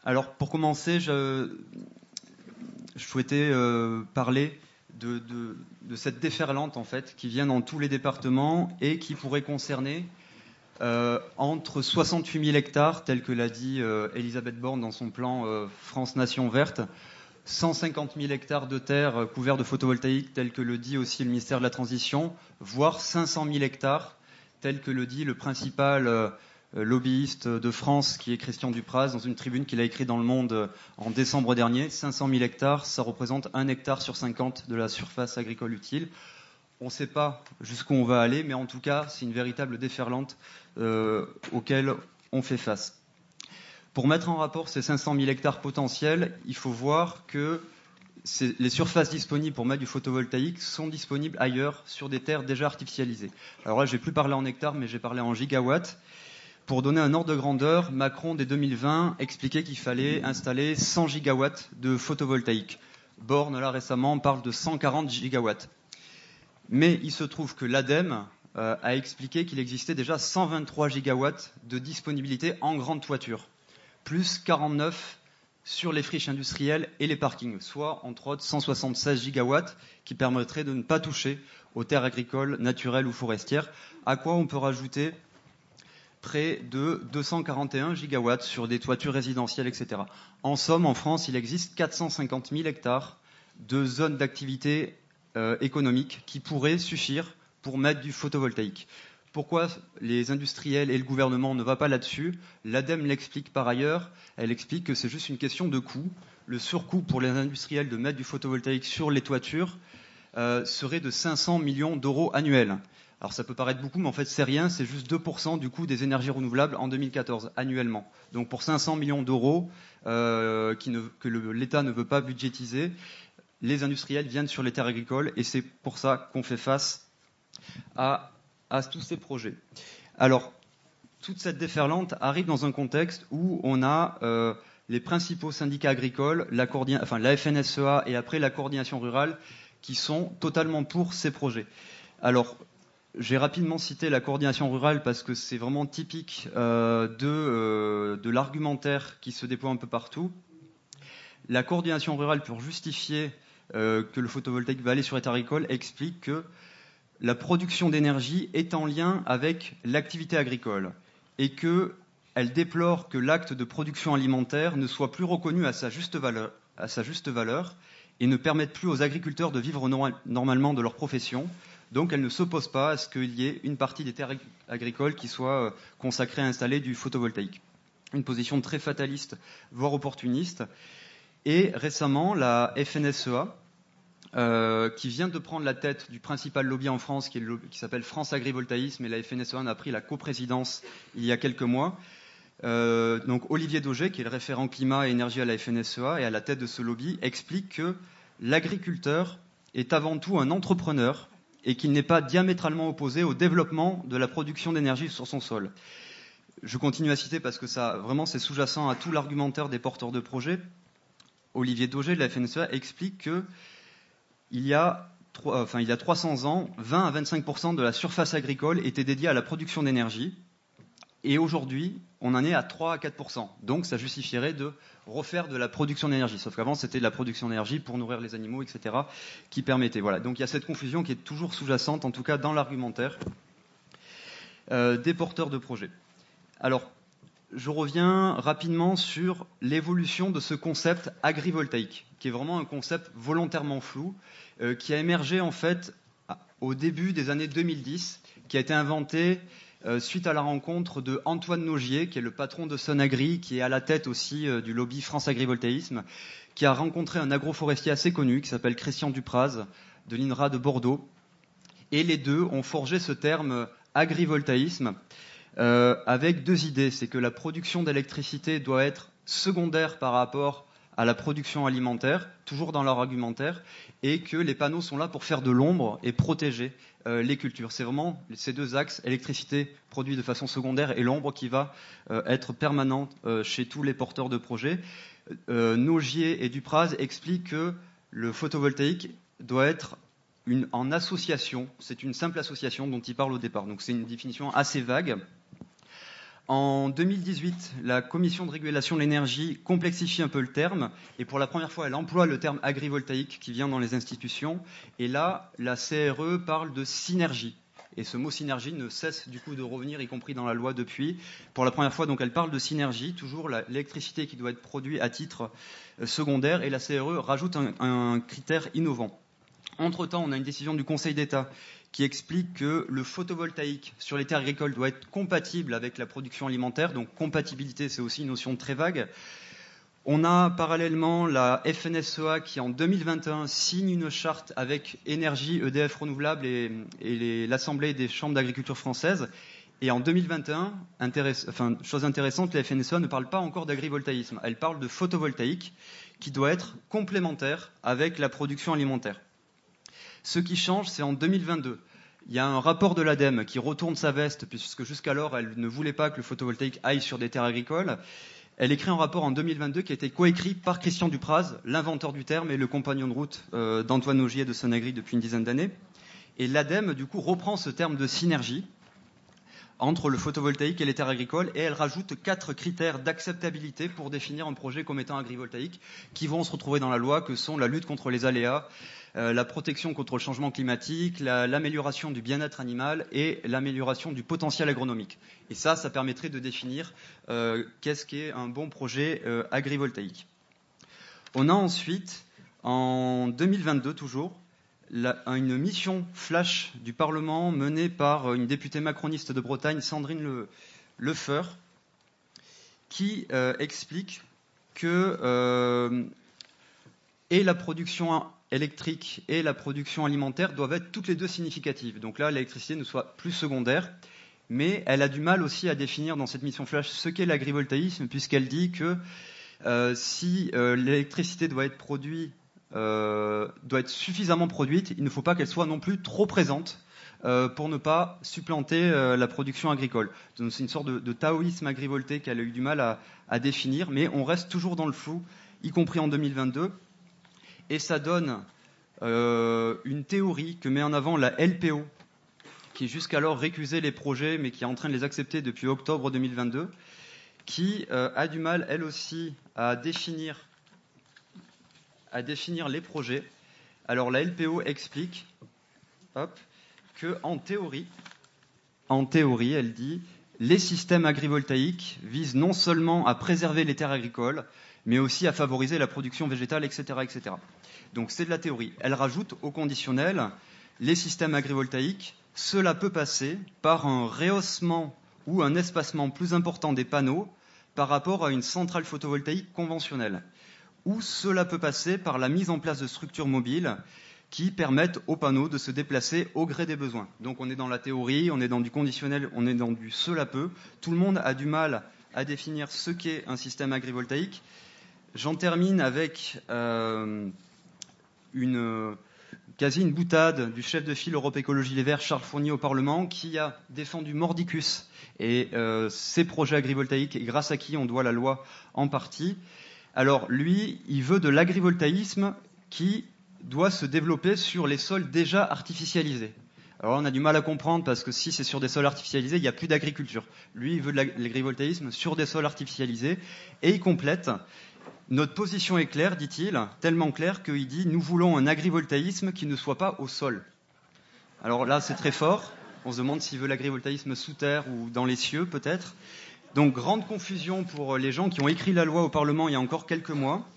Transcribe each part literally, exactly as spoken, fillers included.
Alors, pour commencer, je, je souhaitais euh, parler de, de, de cette déferlante, en fait, qui vient dans tous les départements et qui pourrait concerner euh, entre soixante-huit mille hectares, tel que l'a dit euh, Elisabeth Borne dans son plan euh, France Nation Verte, cent cinquante mille hectares de terre euh, couverts de photovoltaïque, tel que le dit aussi le ministère de la Transition, voire cinq cent mille hectares, tel que le dit le principal euh, lobbyiste de France, qui est Christian Dupraz, dans une tribune qu'il a écrite dans Le Monde en décembre dernier. cinq cent mille hectares, ça représente un hectare sur cinquante de la surface agricole utile. On ne sait pas jusqu'où on va aller, mais en tout cas, c'est une véritable déferlante euh, auquel on fait face. Pour mettre en rapport ces cinq cent mille hectares potentiels, il faut voir que les surfaces disponibles pour mettre du photovoltaïque sont disponibles ailleurs, sur des terres déjà artificialisées. Alors là, je n'ai plus parlé en hectares, mais j'ai parlé en gigawatts. Pour donner un ordre de grandeur, Macron, dès deux mille vingt, expliquait qu'il fallait installer cent gigawatts de photovoltaïque. Borne, là, récemment, parle de cent quarante gigawatts. Mais il se trouve que l'ADEME euh, a expliqué qu'il existait déjà cent vingt-trois gigawatts de disponibilité en grande toiture, plus quarante-neuf sur les friches industrielles et les parkings, soit entre autres cent soixante-seize gigawatts qui permettraient de ne pas toucher aux terres agricoles, naturelles ou forestières, à quoi on peut rajouter près de deux cent quarante et un gigawatts sur des toitures résidentielles, et cetera. En somme, en France, il existe quatre cent cinquante mille hectares de zones d'activité euh, économique qui pourraient suffire pour mettre du photovoltaïque. Pourquoi les industriels et le gouvernement ne vont pas là-dessus? L'ADEME l'explique par ailleurs. Elle explique que c'est juste une question de coût. Le surcoût pour les industriels de mettre du photovoltaïque sur les toitures euh, serait de cinq cents millions d'euros annuels. Alors ça peut paraître beaucoup, mais en fait c'est rien, c'est juste deux pour cent du coût des énergies renouvelables en deux mille quatorze, annuellement. Donc pour cinq cents millions d'euros euh, qui ne, que le, l'État ne veut pas budgétiser, les industriels viennent sur les terres agricoles et c'est pour ça qu'on fait face à, à tous ces projets. Alors, toute cette déferlante arrive dans un contexte où on a euh, les principaux syndicats agricoles, la, coordina- enfin, la F N S E A et après la coordination rurale, qui sont totalement pour ces projets. Alors, j'ai rapidement cité la coordination rurale parce que c'est vraiment typique euh, de, euh, de l'argumentaire qui se déploie un peu partout. La coordination rurale, pour justifier euh, que le photovoltaïque va aller sur les terres agricoles, explique que la production d'énergie est en lien avec l'activité agricole et qu'elle déplore que l'acte de production alimentaire ne soit plus reconnu à sa juste valeur, à sa juste valeur et ne permette plus aux agriculteurs de vivre no- normalement de leur profession. Donc elle ne s'oppose pas à ce qu'il y ait une partie des terres agricoles qui soit consacrée à installer du photovoltaïque. Une position très fataliste, voire opportuniste. Et récemment, la F N S E A, euh, qui vient de prendre la tête du principal lobby en France, qui, est le lobby, qui s'appelle France Agrivoltaïsme, et la F N S E A en a pris la coprésidence il y a quelques mois. Euh, donc Olivier Dauger, qui est le référent climat et énergie à la F N S E A et à la tête de ce lobby, explique que l'agriculteur est avant tout un entrepreneur et qu'il n'est pas diamétralement opposé au développement de la production d'énergie sur son sol. Je continue à citer parce que ça, vraiment, c'est sous-jacent à tout l'argumentaire des porteurs de projets. Olivier Dauger de la F N S E A explique que il y a, enfin, il y a trois cents ans, vingt à vingt-cinq pour cent de la surface agricole était dédiée à la production d'énergie. Et aujourd'hui, on en est à trois à quatre pour cent. Donc ça justifierait de refaire de la production d'énergie. Sauf qu'avant, c'était de la production d'énergie pour nourrir les animaux, et cetera, qui permettait. Voilà. Donc il y a cette confusion qui est toujours sous-jacente, en tout cas dans l'argumentaire euh, des porteurs de projets. Alors, je reviens rapidement sur l'évolution de ce concept agrivoltaïque, qui est vraiment un concept volontairement flou, euh, qui a émergé en fait au début des années deux mille dix, qui a été inventé Euh, suite à la rencontre de Antoine Nogier, qui est le patron de Sonagri, qui est à la tête aussi euh, du lobby France Agrivoltaïsme, qui a rencontré un agroforestier assez connu, qui s'appelle Christian Dupraz, de l'I N R A de Bordeaux. Et les deux ont forgé ce terme agrivoltaïsme euh, avec deux idées. C'est que la production d'électricité doit être secondaire par rapport à la production alimentaire, toujours dans leur argumentaire, et que les panneaux sont là pour faire de l'ombre et protéger euh, les cultures. C'est vraiment ces deux axes, électricité produite de façon secondaire et l'ombre, qui va euh, être permanente euh, chez tous les porteurs de projets. Euh, Nogier et Dupraz expliquent que le photovoltaïque doit être une, en association, c'est une simple association dont ils parlent au départ. Donc c'est une définition assez vague. En deux mille dix-huit, la Commission de régulation de l'énergie complexifie un peu le terme et pour la première fois, elle emploie le terme agrivoltaïque qui vient dans les institutions. Et là, la C R E parle de synergie. Et ce mot synergie ne cesse du coup de revenir, y compris dans la loi depuis. Pour la première fois, donc, elle parle de synergie, toujours l'électricité qui doit être produite à titre secondaire. Et la C R E rajoute un, un critère innovant. Entre-temps, on a une décision du Conseil d'État qui explique que le photovoltaïque sur les terres agricoles doit être compatible avec la production alimentaire. Donc compatibilité, c'est aussi une notion très vague. On a parallèlement la F N S E A qui, en deux mille vingt et un, signe une charte avec Énergie, E D F Renouvelable et, et l'Assemblée des chambres d'agriculture françaises. Et en deux mille vingt et un, intéress- enfin, chose intéressante, la F N S E A ne parle pas encore d'agrivoltaïsme. Elle parle de photovoltaïque qui doit être complémentaire avec la production alimentaire. Ce qui change, c'est en deux mille vingt-deux. Il y a un rapport de l'ADEME qui retourne sa veste, puisque jusqu'alors, elle ne voulait pas que le photovoltaïque aille sur des terres agricoles. Elle écrit un rapport en deux mille vingt-deux qui a été coécrit par Christian Dupraz, l'inventeur du terme et le compagnon de route euh, d'Antoine Augier de Sonagri depuis une dizaine d'années. Et l'ADEME, du coup, reprend ce terme de synergie entre le photovoltaïque et les terres agricoles, et elle rajoute quatre critères d'acceptabilité pour définir un projet comme étant agrivoltaïque, qui vont se retrouver dans la loi, que sont la lutte contre les aléas, euh, la protection contre le changement climatique, la, l'amélioration du bien-être animal et l'amélioration du potentiel agronomique. Et ça, ça permettrait de définir euh, qu'est-ce qu'est un bon projet euh, agrivoltaïque. On a ensuite, en deux mille vingt-deux toujours, La, une mission flash du Parlement menée par une députée macroniste de Bretagne, Sandrine Le, Lefeur, qui euh, explique que euh, et la production électrique et la production alimentaire doivent être toutes les deux significatives. Donc là, l'électricité ne soit plus secondaire, mais elle a du mal aussi à définir dans cette mission flash ce qu'est l'agrivoltaïsme, puisqu'elle dit que euh, si euh, l'électricité doit être produite Euh, doit être suffisamment produite, il ne faut pas qu'elle soit non plus trop présente euh, pour ne pas supplanter euh, la production agricole. Donc c'est une sorte de, de taoïsme agrivoltaïque qu'elle a eu du mal à, à définir, mais on reste toujours dans le flou, y compris en deux mille vingt-deux, et ça donne euh, une théorie que met en avant la L P O, qui jusqu'alors récusait les projets, mais qui est en train de les accepter depuis octobre deux mille vingt-deux, qui euh, a du mal, elle aussi, à définir à définir les projets. Alors la L P O explique hop, que en théorie, en théorie, elle dit, les systèmes agrivoltaïques visent non seulement à préserver les terres agricoles, mais aussi à favoriser la production végétale, et cetera, et cetera. Donc c'est de la théorie. Elle rajoute au conditionnel, les systèmes agrivoltaïques, cela peut passer par un rehaussement ou un espacement plus important des panneaux par rapport à une centrale photovoltaïque conventionnelle. Ou cela peut passer par la mise en place de structures mobiles qui permettent aux panneaux de se déplacer au gré des besoins. Donc on est dans la théorie, on est dans du conditionnel, on est dans du cela peut. Tout le monde a du mal à définir ce qu'est un système agrivoltaïque. J'en termine avec euh, une, quasi une boutade du chef de file Europe Écologie Les Verts, Charles Fournier, au Parlement, qui a défendu mordicus et euh, ses projets agrivoltaïques, et grâce à qui on doit la loi en partie. Alors lui, il veut de l'agrivoltaïsme qui doit se développer sur les sols déjà artificialisés. Alors on a du mal à comprendre parce que si c'est sur des sols artificialisés, il n'y a plus d'agriculture. Lui, il veut de l'agrivoltaïsme sur des sols artificialisés et il complète. Notre position est claire, dit-il, tellement claire qu'il dit « Nous voulons un agrivoltaïsme qui ne soit pas au sol ». Alors là, c'est très fort. On se demande s'il veut l'agrivoltaïsme sous terre ou dans les cieux, peut-être. Donc, grande confusion pour les gens qui ont écrit la loi au Parlement il y a encore quelques mois.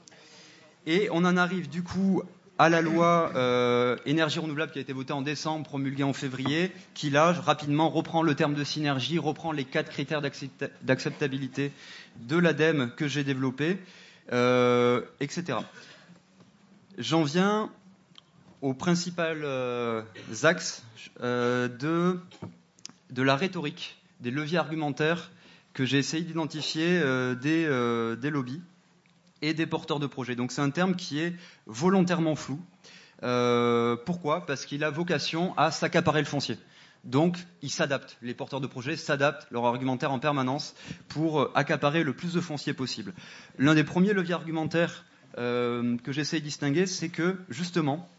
Et on en arrive du coup à la loi euh, énergie renouvelable qui a été votée en décembre, promulguée en février, qui là, rapidement, reprend le terme de synergie, reprend les quatre critères d'accepta- d'acceptabilité de l'ADEME que j'ai développé, euh, et cetera. J'en viens aux principaux euh, axes euh, de, de la rhétorique, des leviers argumentaires que j'ai essayé d'identifier euh, des, euh, des lobbies et des porteurs de projets. Donc c'est un terme qui est volontairement flou. Euh, pourquoi ? Parce qu'il a vocation à s'accaparer le foncier. Donc ils s'adaptent, les porteurs de projets s'adaptent leur argumentaire en permanence pour accaparer le plus de foncier possible. L'un des premiers leviers argumentaires euh, que j'essaie de distinguer, c'est que justement,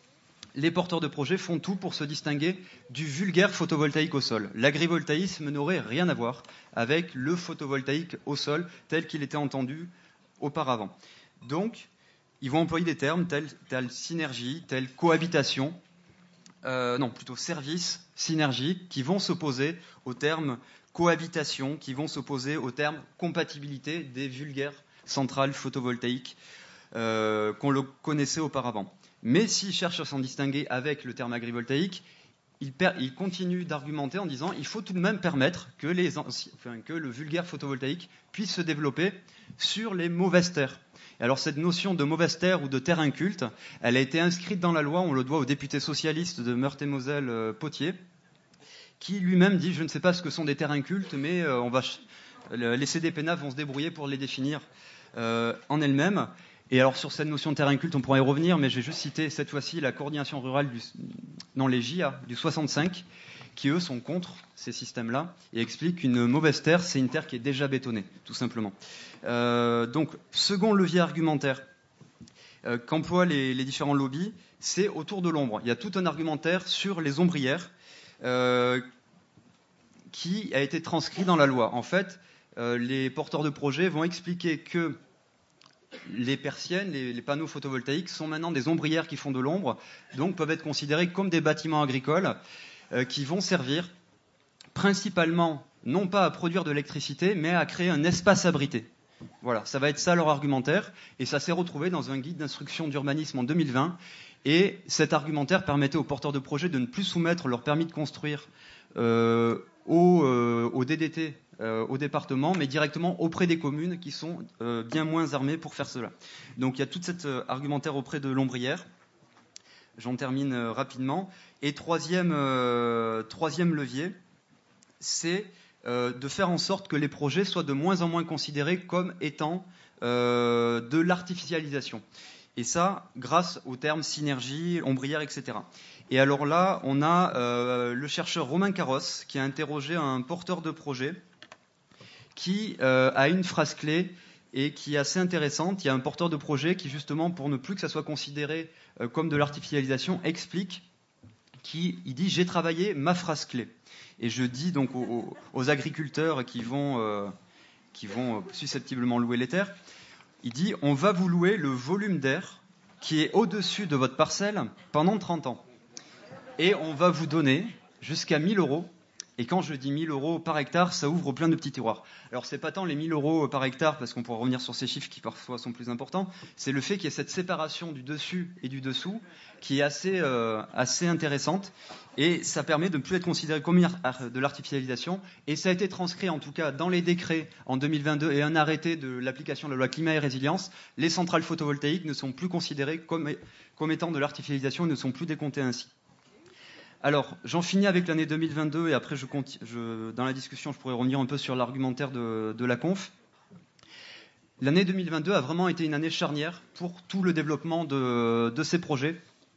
les porteurs de projets font tout pour se distinguer du vulgaire photovoltaïque au sol. L'agrivoltaïsme n'aurait rien à voir avec le photovoltaïque au sol tel qu'il était entendu auparavant. Donc, ils vont employer des termes tels, tels synergie, tels cohabitation, euh, non, plutôt service, synergie, qui vont s'opposer au terme cohabitation, qui vont s'opposer au terme compatibilité des vulgaires centrales photovoltaïques euh, qu'on le connaissait auparavant. Mais s'il cherche à s'en distinguer avec le terme agrivoltaïque, il, per, il continue d'argumenter en disant qu'il faut tout de même permettre que, les, enfin, que le vulgaire photovoltaïque puisse se développer sur les mauvaises terres. Et alors cette notion de mauvaise terre ou de terre inculte, elle a été inscrite dans la loi, on le doit au député socialiste de Meurthe-et-Moselle, euh, Potier, qui lui-même dit « je ne sais pas ce que sont des terres incultes, mais euh, on va, les C D P N A F vont se débrouiller pour les définir euh, en elles-mêmes ». Et alors sur cette notion de terre inculte, on pourrait y revenir, mais j'ai juste cité cette fois-ci la coordination rurale du, dans les J A du soixante-cinq, qui eux sont contre ces systèmes-là et expliquent qu'une mauvaise terre, c'est une terre qui est déjà bétonnée, tout simplement. Euh, donc, second levier argumentaire euh, qu'emploient les, les différents lobbies, c'est autour de l'ombre. Il y a tout un argumentaire sur les ombrières euh, qui a été transcrit dans la loi. En fait, euh, les porteurs de projets vont expliquer que les persiennes, les, les panneaux photovoltaïques sont maintenant des ombrières qui font de l'ombre, donc peuvent être considérés comme des bâtiments agricoles euh, qui vont servir principalement, non pas à produire de l'électricité, mais à créer un espace abrité. Voilà, ça va être ça leur argumentaire, et ça s'est retrouvé dans un guide d'instruction d'urbanisme en deux mille vingt, et cet argumentaire permettait aux porteurs de projets de ne plus soumettre leur permis de construire euh, au, euh, au D D T, euh, au département, mais directement auprès des communes qui sont euh, bien moins armées pour faire cela. Donc il y a tout cet euh, argumentaire auprès de l'ombrière. J'en termine euh, rapidement. Et troisième, euh, troisième levier, c'est euh, de faire en sorte que les projets soient de moins en moins considérés comme étant euh, de l'artificialisation. Et ça, grâce aux termes synergie, ombrière, et cetera. Et alors là, on a euh, le chercheur Romain Carros qui a interrogé un porteur de projet qui euh, a une phrase clé et qui est assez intéressante. Il y a un porteur de projet qui, justement, pour ne plus que ça soit considéré euh, comme de l'artificialisation, explique qu'il dit « j'ai travaillé ma phrase clé ». Et je dis donc aux, aux agriculteurs qui vont, euh, qui vont susceptiblement louer les terres, il dit « on va vous louer le volume d'air qui est au-dessus de votre parcelle pendant trente ans. Et on va vous donner jusqu'à mille euros. Et quand je dis mille euros par hectare, ça ouvre plein de petits tiroirs. Alors, c'est pas tant les mille euros par hectare, parce qu'on pourra revenir sur ces chiffres qui parfois sont plus importants, c'est le fait qu'il y ait cette séparation du dessus et du dessous qui est assez, euh, assez intéressante. Et ça permet de ne plus être considéré comme de l'artificialisation. Et ça a été transcrit, en tout cas, dans les décrets en deux mille vingt-deux et un arrêté de l'application de la loi climat et résilience. Les centrales photovoltaïques ne sont plus considérées comme, comme étant de l'artificialisation et ne sont plus décomptées ainsi. Alors, j'en finis avec l'année deux mille vingt-deux et après, je continue, je, dans la discussion, je pourrais revenir un peu sur l'argumentaire de, de la conf. L'année deux mille vingt-deux a vraiment été une année charnière pour tout le développement de, de ces projets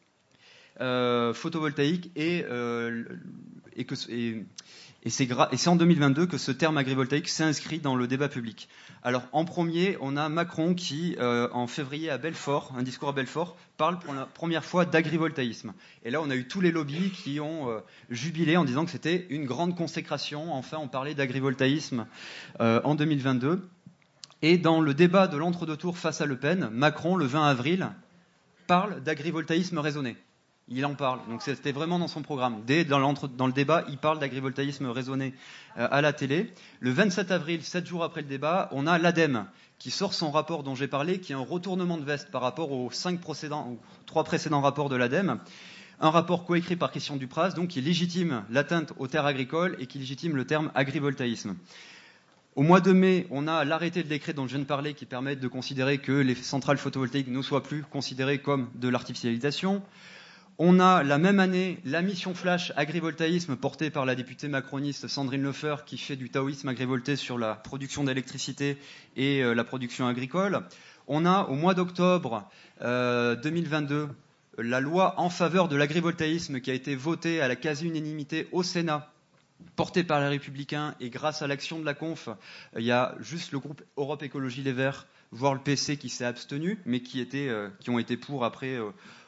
euh, photovoltaïques et, euh, et, que, et, et, c'est gra- et c'est en deux mille vingt-deux que ce terme agrivoltaïque s'est inscrit dans le débat public. Alors, en premier, on a Macron qui, euh, en février à Belfort, un discours à Belfort, parle pour la première fois d'agrivoltaïsme. Et là, on a eu tous les lobbies qui ont euh, jubilé en disant que c'était une grande consécration. Enfin, on parlait d'agrivoltaïsme euh, en deux mille vingt-deux. Et dans le débat de l'entre-deux tours face à Le Pen, Macron, le vingt avril, parle d'agrivoltaïsme raisonné. Il en parle. Donc c'était vraiment dans son programme. Dès dans, dans le débat, il parle d'agrivoltaïsme raisonné euh, à la télé. Le vingt-sept avril, sept jours après le débat, on a l'ADEME qui sort son rapport dont j'ai parlé, qui est un retournement de veste par rapport aux cinq précédents, aux trois précédents rapports de l'ADEME. Un rapport coécrit par Christian Dupraz, donc qui légitime l'atteinte aux terres agricoles et qui légitime le terme agrivoltaïsme. Au mois de mai, on a l'arrêté de décret dont je viens de parler qui permet de considérer que les centrales photovoltaïques ne soient plus considérées comme de l'artificialisation. On a la même année la mission flash agrivoltaïsme portée par la députée macroniste Sandrine Leffer qui fait du taoïsme agrivolté sur la production d'électricité et euh, la production agricole. On a au mois d'octobre euh, deux mille vingt-deux la loi en faveur de l'agrivoltaïsme qui a été votée à la quasi-unanimité au Sénat, portée par les Républicains, et grâce à l'action de la conf, il y a juste le groupe Europe Écologie Les Verts, voire le P C qui s'est abstenu, mais qui, était, euh, qui ont été pour après... Euh,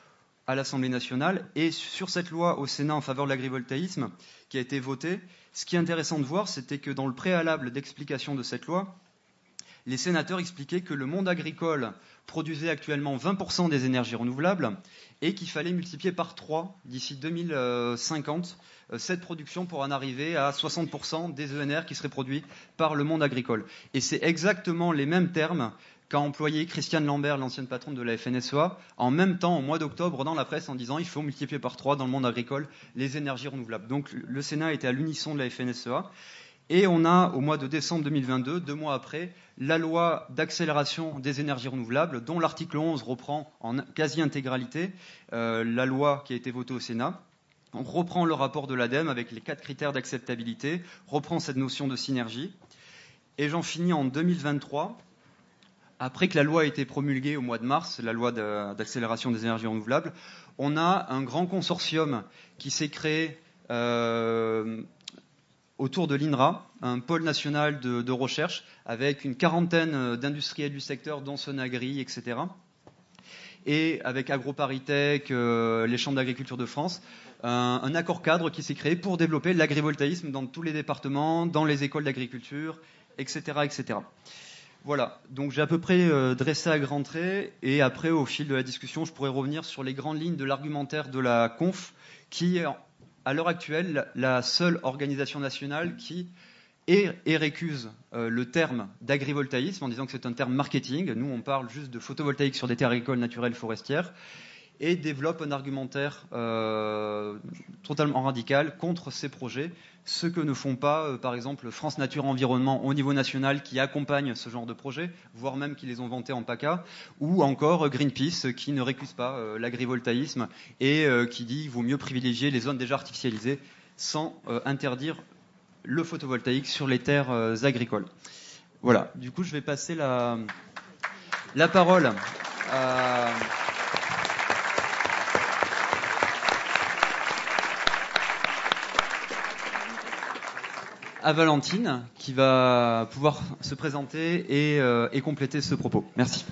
à l'Assemblée nationale et sur cette loi au Sénat en faveur de l'agrivoltaïsme qui a été votée. Ce qui est intéressant de voir, c'était que dans le préalable d'explication de cette loi, les sénateurs expliquaient que le monde agricole produisait actuellement vingt pour cent des énergies renouvelables et qu'il fallait multiplier par trois d'ici deux mille cinquante cette production pour en arriver à soixante pour cent des E N R qui seraient produits par le monde agricole. Et c'est exactement les mêmes termes qu'a employé Christiane Lambert, l'ancienne patronne de la F N S E A, en même temps, au mois d'octobre, dans la presse, en disant qu'il faut multiplier par trois dans le monde agricole les énergies renouvelables. Donc le Sénat était à l'unisson de la F N S E A. Et on a, au mois de décembre deux mille vingt-deux, deux mois après, la loi d'accélération des énergies renouvelables, dont l'article onze reprend en quasi-intégralité euh, la loi qui a été votée au Sénat. On reprend le rapport de l'ADEME avec les quatre critères d'acceptabilité, reprend cette notion de synergie. Et j'en finis en deux mille vingt-trois. Après que la loi a été promulguée au mois de mars, la loi d'accélération des énergies renouvelables, on a un grand consortium qui s'est créé euh, autour de l'I N R A, un pôle national de, de recherche, avec une quarantaine d'industriels du secteur, dont Sonagri, et cetera. Et avec AgroParisTech, euh, les chambres d'agriculture de France, un, un accord cadre qui s'est créé pour développer l'agrivoltaïsme dans tous les départements, dans les écoles d'agriculture, et cetera, et cetera. Voilà, donc j'ai à peu près euh, dressé à grands traits, et après, au fil de la discussion, je pourrais revenir sur les grandes lignes de l'argumentaire de la conf, qui est, à l'heure actuelle, la seule organisation nationale qui est et récuse euh, le terme d'agrivoltaïsme en disant que c'est un terme marketing. Nous, on parle juste de photovoltaïque sur des terres agricoles, naturelles, forestières, et développe un argumentaire euh, totalement radical contre ces projets, ce que ne font pas, euh, par exemple, France Nature Environnement au niveau national qui accompagne ce genre de projets, voire même qui les ont vantés en PACA, ou encore Greenpeace qui ne récuse pas euh, l'agrivoltaïsme et euh, qui dit qu'il vaut mieux privilégier les zones déjà artificialisées sans euh, interdire le photovoltaïque sur les terres euh, agricoles. Voilà, du coup je vais passer la, la parole à... à Valentine, qui va pouvoir se présenter et, euh, et compléter ce propos. Merci.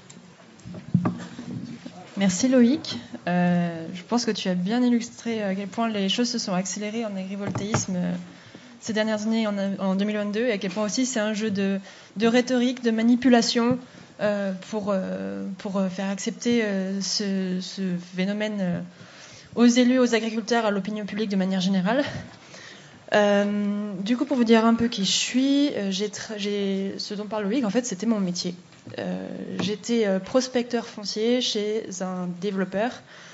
Merci Loïc. Euh, je pense que tu as bien illustré à quel point les choses se sont accélérées en agrivoltaïsme ces dernières années, en, en deux mille vingt-deux, et à quel point aussi c'est un jeu de, de rhétorique, de manipulation euh, pour, euh, pour faire accepter euh, ce, ce phénomène euh, aux élus, aux agriculteurs, à l'opinion publique de manière générale. Euh, du coup, pour vous dire un peu qui je suis, euh, j'ai tra- j'ai, ce dont parle Loïc, en fait, c'était mon métier. Euh, j'étais euh, prospecteur foncier chez un développeur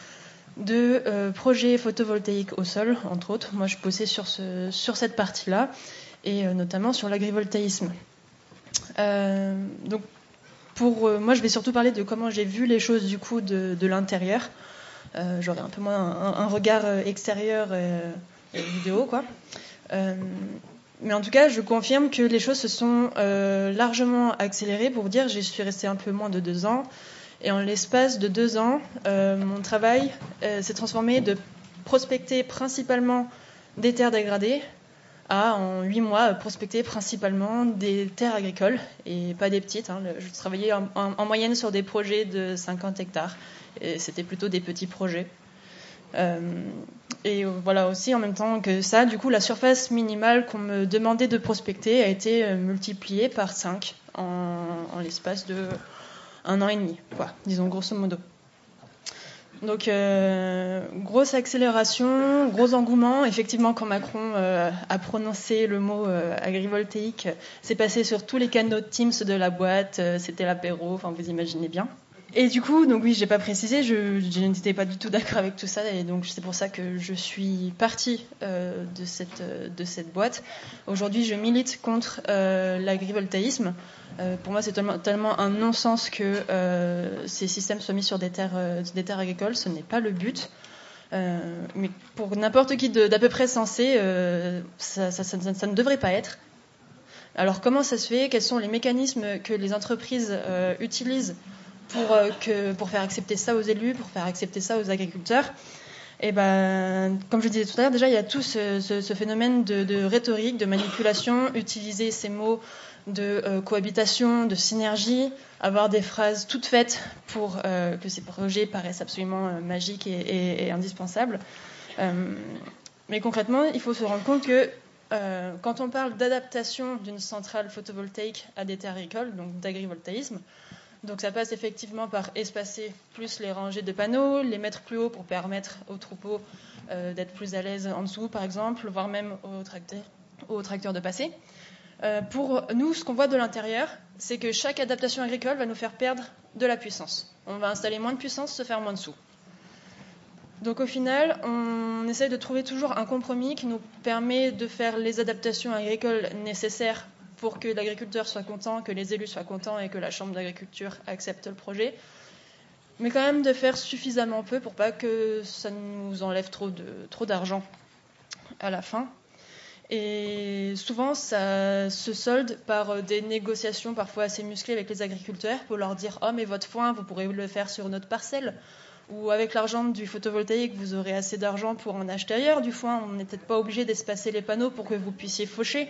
de euh, projets photovoltaïques au sol, entre autres. Moi, je bossais sur, ce, sur cette partie-là, et euh, notamment sur l'agrivoltaïsme. Euh, donc, pour euh, moi, je vais surtout parler de comment j'ai vu les choses du coup de, de l'intérieur. Euh, j'aurai un peu moins un, un regard extérieur euh, et vidéo, quoi. Euh, mais en tout cas, je confirme que les choses se sont euh, largement accélérées. Pour vous dire, je suis restée un peu moins de deux ans. Et en l'espace de deux ans, euh, mon travail euh, s'est transformé de prospecter principalement des terres dégradées à, en huit mois, prospecter principalement des terres agricoles, et pas des petites. Hein. Je travaillais en, en, en moyenne sur des projets de cinquante hectares. Et c'était plutôt des petits projets. Euh, et voilà, aussi en même temps que ça, du coup, la surface minimale qu'on me demandait de prospecter a été multipliée par cinq en, en l'espace de un an et demi, quoi, disons grosso modo. Donc, euh, grosse accélération, gros engouement. Effectivement, quand Macron euh, a prononcé le mot euh, agrivoltaïque, c'est passé sur tous les canaux de Teams de la boîte, euh, c'était l'apéro, enfin vous imaginez bien. Et du coup, donc oui, j'ai pas précisé, je, je n'étais pas du tout d'accord avec tout ça, et donc c'est pour ça que je suis partie euh, de cette de cette boîte. Aujourd'hui, je milite contre euh, l'agrivoltaïsme. Euh, pour moi, c'est tellement, tellement un non-sens que euh, ces systèmes soient mis sur des terres euh, des terres agricoles. Ce n'est pas le but. Euh, mais pour n'importe qui de, d'à peu près sensé, euh, ça, ça, ça, ça ne devrait pas être. Alors, comment ça se fait ? Quels sont les mécanismes que les entreprises euh, utilisent Pour, euh, que, pour faire accepter ça aux élus, pour faire accepter ça aux agriculteurs? Et ben, comme je disais tout à l'heure, déjà il y a tout ce, ce, ce phénomène de, de rhétorique, de manipulation, utiliser ces mots de euh, cohabitation, de synergie, avoir des phrases toutes faites pour euh, que ces projets paraissent absolument euh, magiques et, et, et indispensables. Euh, mais concrètement, il faut se rendre compte que euh, quand on parle d'adaptation d'une centrale photovoltaïque à des terres agricoles, donc d'agrivoltaïsme, donc ça passe effectivement par espacer plus les rangées de panneaux, les mettre plus haut pour permettre aux troupeaux euh, d'être plus à l'aise en dessous, par exemple, voire même aux tracteurs, aux tracteurs de passer. Euh, pour nous, ce qu'on voit de l'intérieur, c'est que chaque adaptation agricole va nous faire perdre de la puissance. On va installer moins de puissance, se faire moins de sous. Donc au final, on essaye de trouver toujours un compromis qui nous permet de faire les adaptations agricoles nécessaires pour que l'agriculteur soit content, que les élus soient contents et que la Chambre d'agriculture accepte le projet, mais quand même de faire suffisamment peu pour pas que ça nous enlève trop de, trop d'argent à la fin. Et souvent, ça se solde par des négociations parfois assez musclées avec les agriculteurs pour leur dire « Oh, mais votre foin, vous pourrez le faire sur notre parcelle ». Ou avec l'argent du photovoltaïque, vous aurez assez d'argent pour en acheter ailleurs du foin. On n'est peut-être pas obligé d'espacer les panneaux pour que vous puissiez faucher.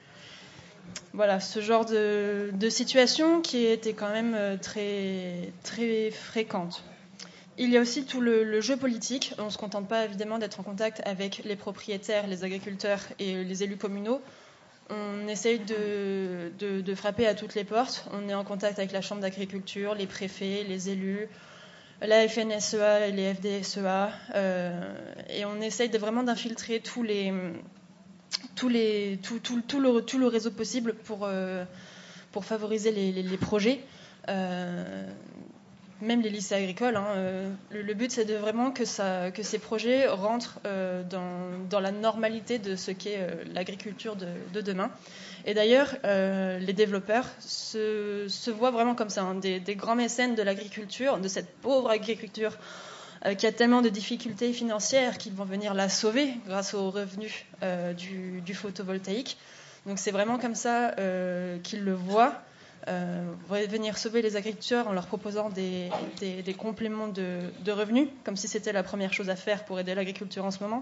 Voilà, ce genre de, de situation qui était quand même très, très fréquente. Il y a aussi tout le, le jeu politique. On ne se contente pas évidemment d'être en contact avec les propriétaires, les agriculteurs et les élus communaux. On essaye de, de, de frapper à toutes les portes. On est en contact avec la Chambre d'agriculture, les préfets, les élus, la F N S E A et les F D S E A. Euh, et on essaye de, vraiment d'infiltrer tous les... Tout, les, tout, tout, tout, le, tout le réseau possible pour, euh, pour favoriser les, les, les projets, euh, même les lycées agricoles. Hein, euh, le, le but, c'est de vraiment que, ça, que ces projets rentrent euh, dans, dans la normalité de ce qu'est euh, l'agriculture de, de demain. Et d'ailleurs, euh, les développeurs se, se voient vraiment comme ça, hein, des, des grands mécènes de l'agriculture, de cette pauvre agriculture Euh, qui a tellement de difficultés financières qu'ils vont venir la sauver grâce aux revenus euh, du, du photovoltaïque. Donc c'est vraiment comme ça euh, qu'ils le voient, euh, venir sauver les agriculteurs en leur proposant des, des, des compléments de, de revenus, comme si c'était la première chose à faire pour aider l'agriculture en ce moment.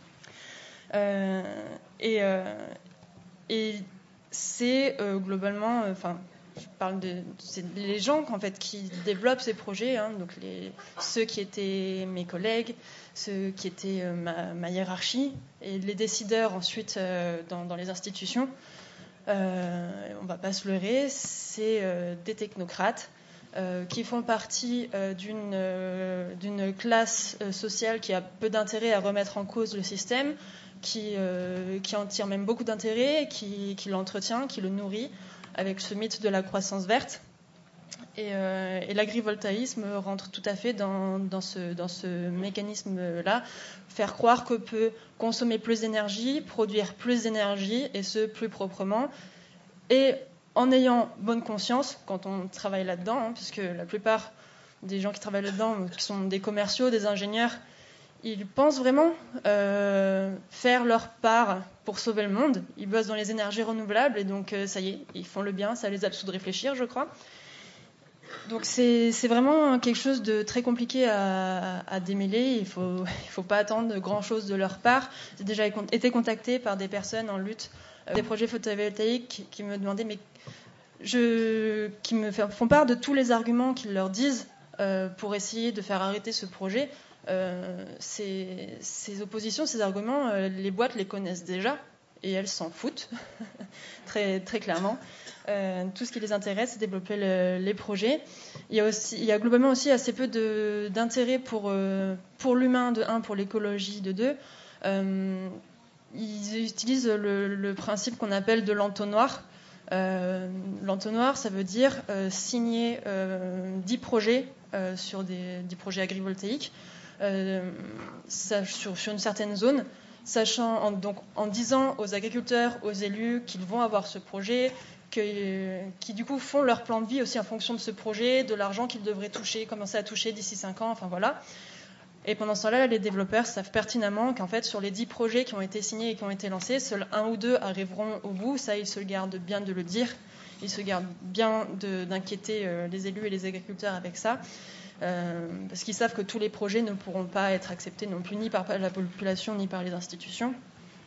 Euh, et, euh, et c'est euh, globalement... Enfin, je parle de c'est les gens en fait qui développent ces projets, hein, donc les, ceux qui étaient mes collègues, ceux qui étaient euh, ma, ma hiérarchie, et les décideurs ensuite euh, dans, dans les institutions. Euh, on ne va pas se leurrer, c'est euh, des technocrates euh, qui font partie euh, d'une, euh, d'une classe euh, sociale qui a peu d'intérêt à remettre en cause le système, qui, euh, qui en tire même beaucoup d'intérêt, qui, qui l'entretient, qui le nourrit, avec ce mythe de la croissance verte. Et, euh, et l'agrivoltaïsme rentre tout à fait dans, dans, ce, dans ce mécanisme-là. Faire croire qu'on peut consommer plus d'énergie, produire plus d'énergie, et ce, plus proprement. Et en ayant bonne conscience, quand on travaille là-dedans, hein, puisque la plupart des gens qui travaillent là-dedans, qui sont des commerciaux, des ingénieurs, ils pensent vraiment euh, faire leur part pour sauver le monde. Ils bossent dans les énergies renouvelables et donc euh, ça y est, ils font le bien, ça les absout de réfléchir, je crois. Donc c'est, c'est vraiment quelque chose de très compliqué à, à démêler. Il ne faut, il faut pas attendre grand-chose de leur part. J'ai déjà été contactée par des personnes en lutte, euh, des projets photovoltaïques qui, qui me demandaient, mais je, qui me font part de tous les arguments qu'ils leur disent euh, pour essayer de faire arrêter ce projet. Euh, ces, ces oppositions, ces arguments, euh, les boîtes les connaissent déjà et elles s'en foutent, très, très clairement. Euh, tout ce qui les intéresse, c'est développer le, les projets. Il y, a aussi, il y a globalement aussi assez peu de, d'intérêt pour, euh, pour l'humain, de un, pour l'écologie, de deux. Euh, ils utilisent le, le principe qu'on appelle de l'entonnoir. Euh, l'entonnoir, ça veut dire euh, signer euh, dix projets euh, sur des, dix projets agrivoltaïques. Euh, ça, sur, sur une certaine zone, sachant en, donc, en disant aux agriculteurs, aux élus qu'ils vont avoir ce projet, que, qui du coup font leur plan de vie aussi en fonction de ce projet, de l'argent qu'ils devraient toucher, commencer à toucher d'ici cinq ans, enfin voilà. Et pendant ce temps-là, les développeurs savent pertinemment qu'en fait, sur les dix projets qui ont été signés et qui ont été lancés, seuls un ou deux arriveront au bout. Ça, ils se gardent bien de le dire. Ils se gardent bien de, d'inquiéter euh, les élus et les agriculteurs avec ça. Euh, parce qu'ils savent que tous les projets ne pourront pas être acceptés non plus ni par la population ni par les institutions.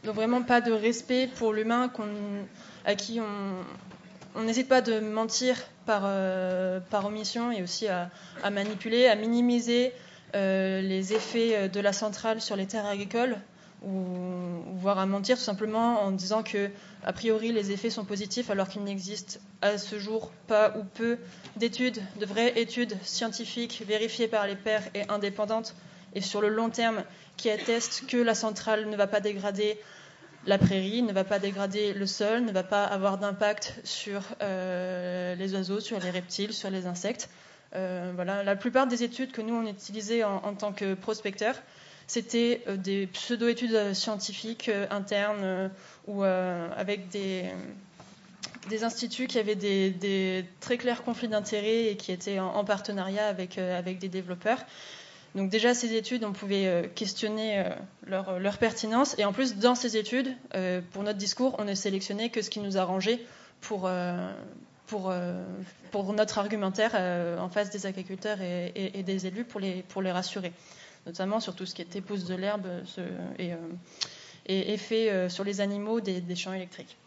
Donc vraiment pas de respect pour l'humain qu'on, à qui on n'hésite pas de mentir par, euh, par omission et aussi à, à manipuler, à minimiser euh, les effets de la centrale sur les terres agricoles, ou, ou voire à mentir tout simplement en disant que a priori les effets sont positifs alors qu'il n'existe à ce jour pas ou peu d'études, de vraies études scientifiques vérifiées par les pairs et indépendantes et sur le long terme qui attestent que la centrale ne va pas dégrader la prairie, ne va pas dégrader le sol, ne va pas avoir d'impact sur euh, les oiseaux, sur les reptiles, sur les insectes. Euh, voilà. La plupart des études que nous on utilisait en, en tant que prospecteurs, c'était euh, des pseudo-études scientifiques euh, internes euh, ou euh, avec des, des instituts qui avaient des, des très clairs conflits d'intérêts et qui étaient en, en partenariat avec, euh, avec des développeurs. Donc déjà, ces études, on pouvait euh, questionner euh, leur, leur pertinence. Et en plus, dans ces études, euh, pour notre discours, on ne sélectionnait que ce qui nous arrangeait pour, euh, pour, euh, pour notre argumentaire euh, en face des agriculteurs et, et, et des élus pour les, pour les rassurer. Notamment sur tout ce qui était pousse de l'herbe ce, et, euh, et effet euh, sur les animaux des, des champs électriques.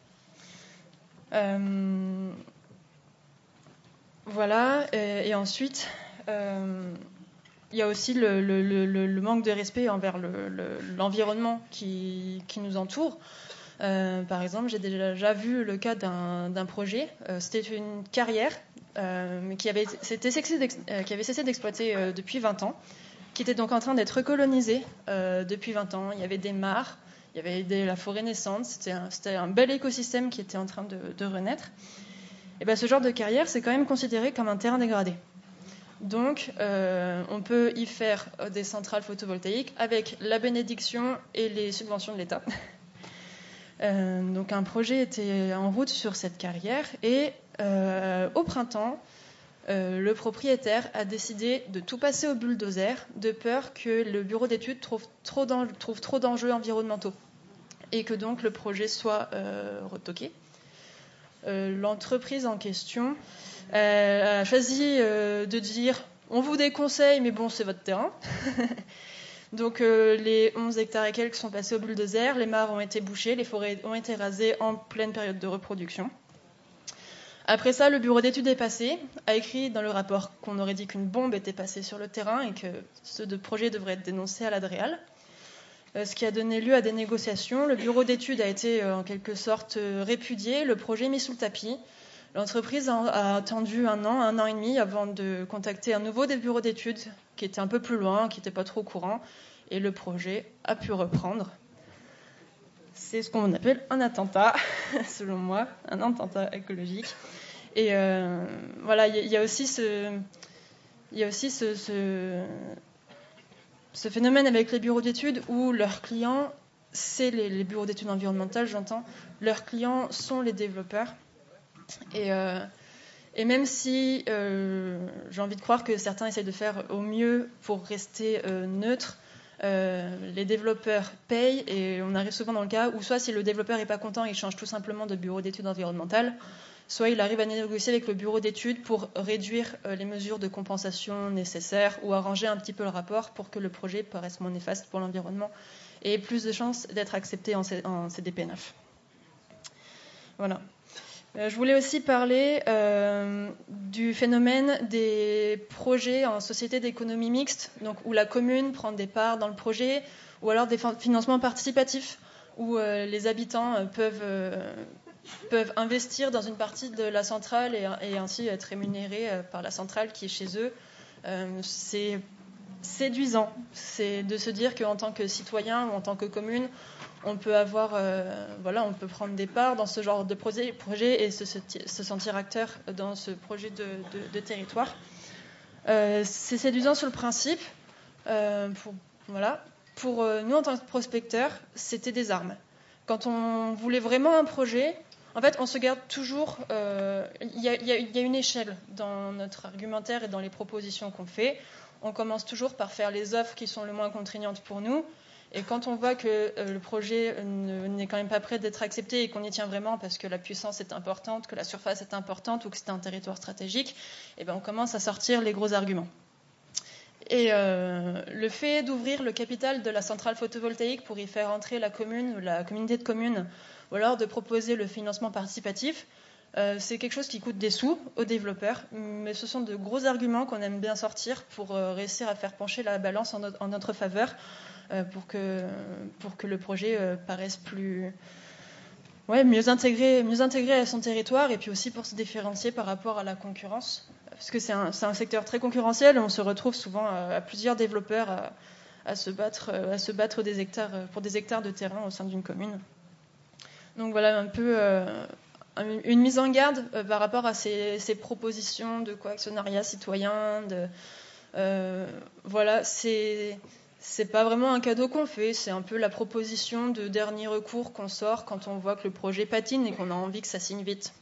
Euh, voilà. Et, et ensuite... Euh, Il y a aussi le, le, le, le manque de respect envers le, le, l'environnement qui, qui nous entoure. Euh, par exemple, j'ai déjà vu le cas d'un, d'un projet. Euh, c'était une carrière euh, qui, avait, c'était cessé euh, qui avait cessé d'exploiter euh, depuis vingt ans, qui était donc en train d'être recolonisée euh, depuis vingt ans. Il y avait des mares, il y avait des, la forêt naissante. C'était un, c'était un bel écosystème qui était en train de, de renaître. Et ben, ce genre de carrière, c'est quand même considéré comme un terrain dégradé. Donc, euh, on peut y faire des centrales photovoltaïques avec la bénédiction et les subventions de l'État. Euh, donc, un projet était en route sur cette carrière et euh, au printemps, euh, le propriétaire a décidé de tout passer au bulldozer de peur que le bureau d'études trouve trop, trouve trop d'enjeux environnementaux et que donc le projet soit euh, retoqué. Euh, l'entreprise en question euh, a choisi euh, de dire on vous déconseille, mais bon, c'est votre terrain. Donc euh, les onze hectares et quelques sont passés au bulldozer, les mares ont été bouchées, les forêts ont été rasées en pleine période de reproduction. Après ça, le bureau d'études est passé, a écrit dans le rapport qu'on aurait dit qu'une bombe était passée sur le terrain et que ce projet devrait être dénoncé à l'A D R E A L. Ce qui a donné lieu à des négociations. Le bureau d'études a été en quelque sorte répudié, le projet mis sous le tapis. L'entreprise a attendu un an, un an et demi avant de contacter à nouveau des bureaux d'études qui étaient un peu plus loin, qui n'étaient pas trop au courant, et le projet a pu reprendre. C'est ce qu'on appelle un attentat, selon moi, un attentat écologique. Et euh, voilà, il y, y a aussi ce, il y a aussi ce, ce Ce phénomène avec les bureaux d'études où leurs clients, c'est les, les bureaux d'études environnementales, j'entends, leurs clients sont les développeurs. Et, euh, et même si euh, j'ai envie de croire que certains essaient de faire au mieux pour rester euh, neutres, euh, les développeurs payent et on arrive souvent dans le cas où soit si le développeur n'est pas content, il change tout simplement de bureau d'études environnementales, soit il arrive à négocier avec le bureau d'études pour réduire les mesures de compensation nécessaires ou arranger un petit peu le rapport pour que le projet paraisse moins néfaste pour l'environnement et ait plus de chances d'être accepté en C D P neuf. Voilà. Je voulais aussi parler euh, du phénomène des projets en société d'économie mixte, donc où la commune prend des parts dans le projet, ou alors des financements participatifs, où euh, les habitants euh, peuvent... Euh, peuvent investir dans une partie de la centrale et, et ainsi être rémunérés par la centrale qui est chez eux. Euh, c'est séduisant, c'est de se dire qu'en tant que citoyen ou en tant que commune, on peut avoir, euh, voilà, on peut prendre des parts dans ce genre de projet, projet et se, se, se sentir acteur dans ce projet de, de, de territoire. Euh, c'est séduisant sur le principe. Euh, pour, voilà. Pour euh, nous, en tant que prospecteurs, c'était des armes. Quand on voulait vraiment un projet, en fait, on se garde toujours... Il euh, y, y, y a une échelle dans notre argumentaire et dans les propositions qu'on fait. On commence toujours par faire les offres qui sont le moins contraignantes pour nous. Et quand on voit que euh, le projet ne, n'est quand même pas prêt d'être accepté et qu'on y tient vraiment parce que la puissance est importante, que la surface est importante ou que c'est un territoire stratégique, eh ben on commence à sortir les gros arguments. Et euh, le fait d'ouvrir le capital de la centrale photovoltaïque pour y faire entrer la commune ou la communauté de communes, ou alors de proposer le financement participatif, euh, c'est quelque chose qui coûte des sous aux développeurs, mais ce sont de gros arguments qu'on aime bien sortir pour euh, réussir à faire pencher la balance en, no- en notre faveur, euh, pour, que, pour que le projet euh, paraisse plus... Ouais, mieux intégré, mieux intégré à son territoire, et puis aussi pour se différencier par rapport à la concurrence. Parce que c'est un, c'est un secteur très concurrentiel, on se retrouve souvent à, à plusieurs développeurs à, à, se battre, à se battre des hectares, pour des hectares de terrain au sein d'une commune. Donc voilà un peu euh, une mise en garde euh, par rapport à ces, ces propositions de coactionnariat citoyen. De, euh, voilà, c'est... C'est pas vraiment un cadeau qu'on fait, c'est un peu la proposition de dernier recours qu'on sort quand on voit que le projet patine et qu'on a envie que ça signe vite.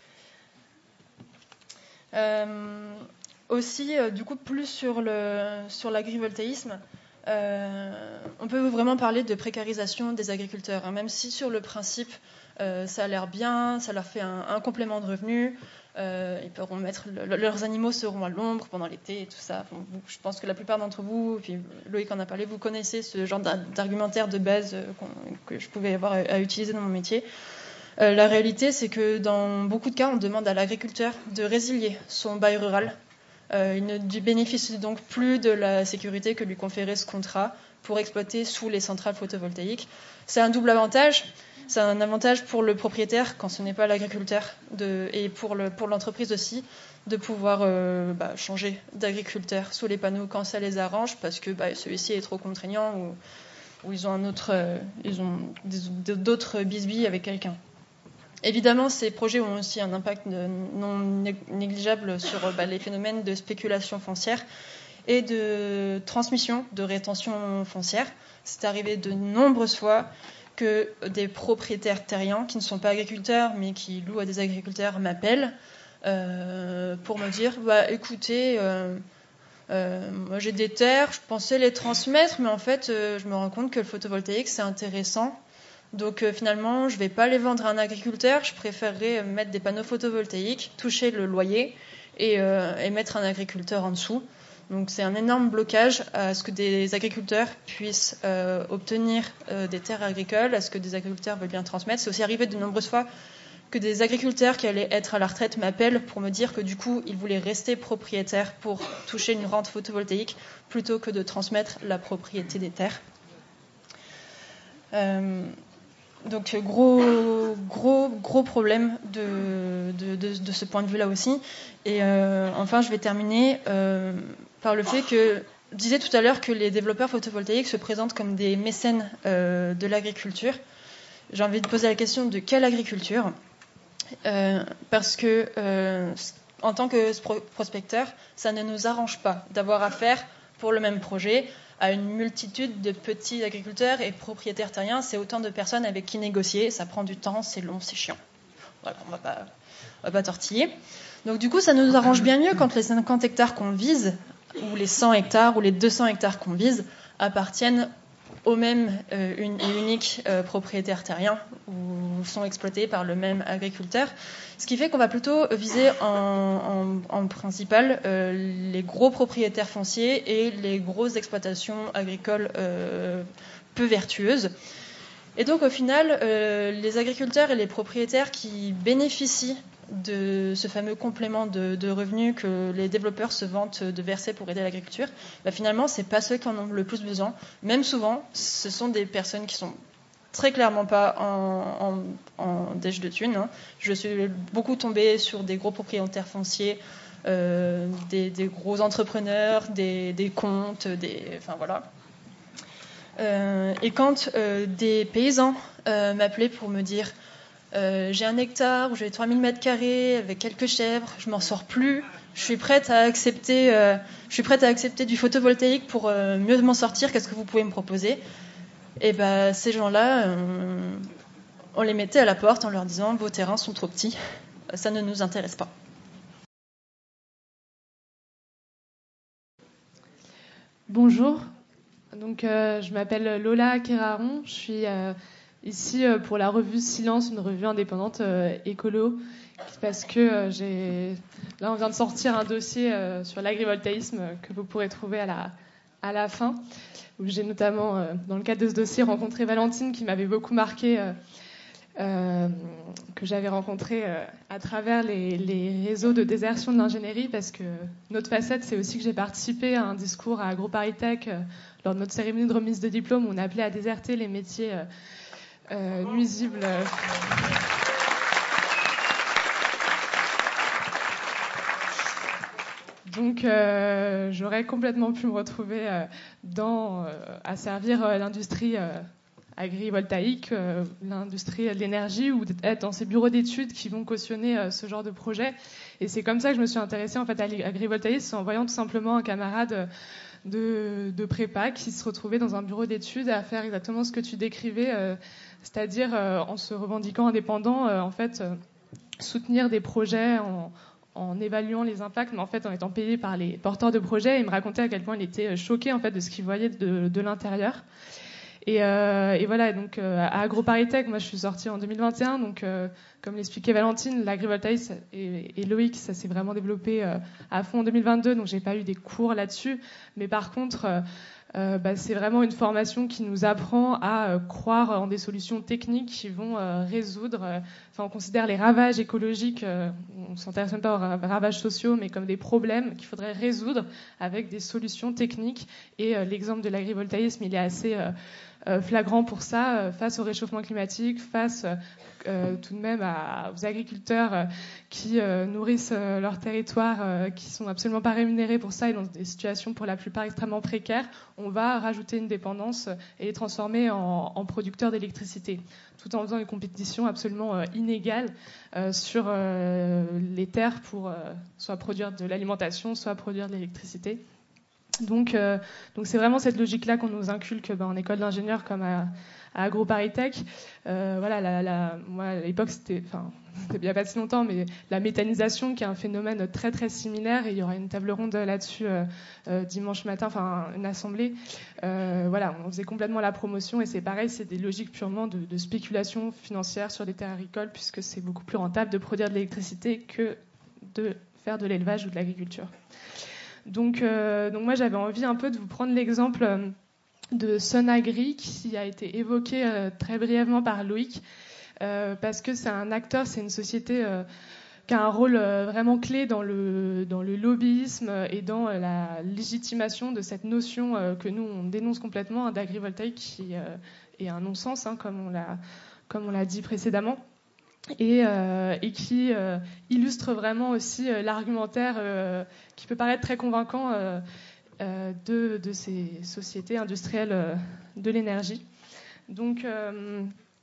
Euh, aussi, euh, du coup, plus sur, le, sur l'agrivoltaïsme, euh, on peut vraiment parler de précarisation des agriculteurs, hein, même si sur le principe, euh, ça a l'air bien, ça leur fait un, un complément de revenus. Euh, ils pourront mettre le, leurs animaux seront à l'ombre pendant l'été et tout ça. Bon, vous, je pense que la plupart d'entre vous, puis Loïc en a parlé, vous connaissez ce genre d'argumentaire de base que je pouvais avoir à, à utiliser dans mon métier. Euh, la réalité, c'est que dans beaucoup de cas, on demande à l'agriculteur de résilier son bail rural. Euh, il ne bénéficie donc plus de la sécurité que lui conférait ce contrat pour exploiter sous les centrales photovoltaïques. C'est un double avantage. C'est un avantage pour le propriétaire quand ce n'est pas l'agriculteur de, et pour, le, pour l'entreprise aussi de pouvoir euh, bah, changer d'agriculteur sous les panneaux quand ça les arrange parce que bah, celui-ci est trop contraignant ou, ou ils ont, un autre, euh, ils ont des, d'autres bisbilles avec quelqu'un. Évidemment, ces projets ont aussi un impact non négligeable sur bah, les phénomènes de spéculation foncière et de transmission de rétention foncière. C'est arrivé de nombreuses fois que des propriétaires terriens qui ne sont pas agriculteurs mais qui louent à des agriculteurs m'appellent euh, pour me dire bah, écoutez, euh, euh, moi j'ai des terres, je pensais les transmettre, mais en fait euh, je me rends compte que le photovoltaïque c'est intéressant. Donc euh, finalement, je ne vais pas les vendre à un agriculteur, je préférerais mettre des panneaux photovoltaïques, toucher le loyer et, euh, et mettre un agriculteur en dessous. Donc c'est un énorme blocage à ce que des agriculteurs puissent euh, obtenir euh, des terres agricoles, à ce que des agriculteurs veulent bien transmettre. C'est aussi arrivé de nombreuses fois que des agriculteurs qui allaient être à la retraite m'appellent pour me dire que du coup, ils voulaient rester propriétaires pour toucher une rente photovoltaïque plutôt que de transmettre la propriété des terres. Euh, Donc gros, gros, gros problème de, de, de, de ce point de vue-là aussi. Et euh, enfin, je vais terminer euh, par le fait que je disais tout à l'heure que les développeurs photovoltaïques se présentent comme des mécènes euh, de l'agriculture. J'ai envie de poser la question de quelle agriculture euh, parce que euh, en tant que prospecteur, ça ne nous arrange pas d'avoir affaire pour le même projet à une multitude de petits agriculteurs et propriétaires terriens. C'est autant de personnes avec qui négocier. Ça prend du temps, c'est long, c'est chiant. Voilà, on va pas, on va pas tortiller. Donc du coup, ça nous arrange bien mieux quand les cinquante hectares qu'on vise, ou les cent hectares, ou les deux cents hectares qu'on vise, appartiennent au même euh, une, et unique euh, propriétaire terrien ou sont exploités par le même agriculteur. Ce qui fait qu'on va plutôt viser en, en, en principal euh, les gros propriétaires fonciers et les grosses exploitations agricoles euh, peu vertueuses. Et donc au final, euh, les agriculteurs et les propriétaires qui bénéficient de ce fameux complément de, de revenus que les développeurs se vantent de verser pour aider l'agriculture, bah finalement, ce n'est pas ceux qui en ont le plus besoin. Même souvent, ce sont des personnes qui sont très clairement pas en, en, en dèche de thunes. Hein. Je suis beaucoup tombée sur des gros propriétaires fonciers, euh, des, des gros entrepreneurs, des, des comptes, des, enfin voilà. Euh, et quand euh, des paysans euh, m'appelaient pour me dire Euh, j'ai un hectare où j'ai trois mille mètres carrés avec quelques chèvres, je m'en sors plus, je suis prête à accepter, euh, je suis prête à accepter du photovoltaïque pour euh, mieux m'en sortir, qu'est-ce que vous pouvez me proposer ? Et ben, ces gens-là, euh, on les mettait à la porte en leur disant vos terrains sont trop petits, ça ne nous intéresse pas. Bonjour, donc euh, je m'appelle Lola Keraron, je suis euh, ici euh, pour la revue Silence, une revue indépendante euh, écolo, parce que euh, j'ai... là on vient de sortir un dossier euh, sur l'agrivoltaïsme euh, que vous pourrez trouver à la, à la fin, où j'ai notamment, euh, dans le cadre de ce dossier, rencontré Valentine, qui m'avait beaucoup marqué, euh, euh, que j'avais rencontré euh, à travers les, les réseaux de désertion de l'ingénierie, parce que notre facette, c'est aussi que j'ai participé à un discours à AgroParisTech euh, lors de notre cérémonie de remise de diplôme, où on appelait à déserter les métiers euh, euh, nuisibles. Euh, Donc, euh, j'aurais complètement pu me retrouver euh, dans, euh, à servir euh, l'industrie euh, agrivoltaïque, euh, l'industrie de l'énergie, ou être dans ces bureaux d'études qui vont cautionner euh, ce genre de projet. Et c'est comme ça que je me suis intéressée en fait, à l'agrivoltaïsme, en voyant tout simplement un camarade de, de prépa qui se retrouvait dans un bureau d'études à faire exactement ce que tu décrivais, euh, c'est-à-dire euh, en se revendiquant indépendant, euh, en fait, euh, soutenir des projets en en évaluant les impacts, mais en fait en étant payé par les porteurs de projets. Il me racontait à quel point il était choqué en fait de ce qu'il voyait de, de l'intérieur. Et, euh, et voilà, donc euh, à AgroParisTech, moi je suis sortie en deux mille vingt et un, donc euh, comme l'expliquait Valentine, l'agrivoltaïsme et, et Loïc, ça s'est vraiment développé euh, à fond en deux mille vingt-deux, donc j'ai pas eu des cours là-dessus, mais par contre euh, Euh, bah, c'est vraiment une formation qui nous apprend à euh, croire en des solutions techniques qui vont euh, résoudre, euh, enfin on considère les ravages écologiques, euh, on ne s'intéresse même pas aux ravages sociaux, mais comme des problèmes qu'il faudrait résoudre avec des solutions techniques. Et euh, l'exemple de l'agrivoltaïsme, il est assez euh, euh, flagrant pour ça, euh, face au réchauffement climatique, face euh, tout de même à, aux agriculteurs euh, qui euh, nourrissent euh, leur territoire, euh, qui sont absolument pas rémunérés pour ça et dans des situations pour la plupart extrêmement précaires. On va rajouter une dépendance et les transformer en, en producteurs d'électricité, tout en faisant une compétition absolument euh, inégale euh, sur euh, les terres pour euh, soit produire de l'alimentation, soit produire de l'électricité. Donc, euh, donc c'est vraiment cette logique-là qu'on nous inculque ben, en école d'ingénieur comme à, à AgroParisTech. Euh, voilà, la, la, moi à l'époque c'était, enfin, il n'y a pas si longtemps, mais la méthanisation qui est un phénomène très très similaire. Et il y aura une table ronde là-dessus euh, euh, dimanche matin, enfin une assemblée. Euh, voilà, on faisait complètement la promotion et c'est pareil, c'est des logiques purement de, de spéculation financière sur les terres agricoles, puisque c'est beaucoup plus rentable de produire de l'électricité que de faire de l'élevage ou de l'agriculture. Donc, euh, donc moi j'avais envie un peu de vous prendre l'exemple euh, de Sonagri qui a été évoqué euh, très brièvement par Loïc euh, parce que c'est un acteur, c'est une société euh, qui a un rôle euh, vraiment clé dans le, dans le lobbyisme et dans euh, la légitimation de cette notion euh, que nous on dénonce complètement hein, d'agrivoltaïque qui euh, est un non-sens hein, comme on l'a, comme on l'a dit précédemment. Et, euh, et qui euh, illustre vraiment aussi euh, l'argumentaire euh, qui peut paraître très convaincant euh, euh, de, de ces sociétés industrielles euh, de l'énergie. Donc, euh,